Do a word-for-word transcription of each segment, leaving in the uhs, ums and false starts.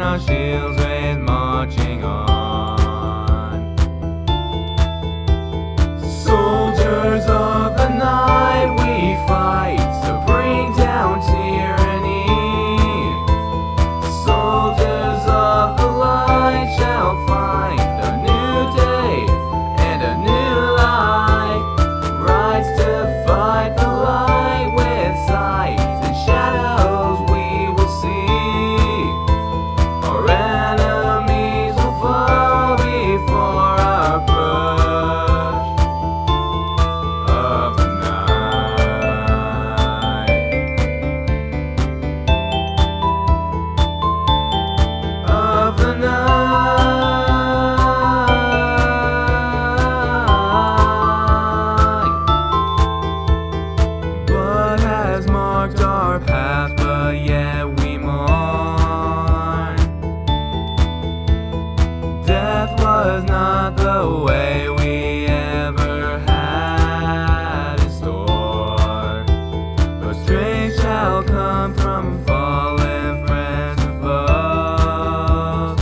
our shields raised, marching on. Soldiers of the night, we fight to bring down tyranny. Soldiers of the light shall find a new day and a new light. Rise to fight the light with sight and shadows we will see. Our enemies will fall before our push of the night. Of the night. Blood has marked our path, but yet we mourn. Death was not the way we ever had in store, but strength shall come from fallen friends and foes,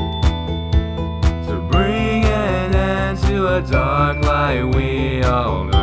to bring an end to a dark light we all know.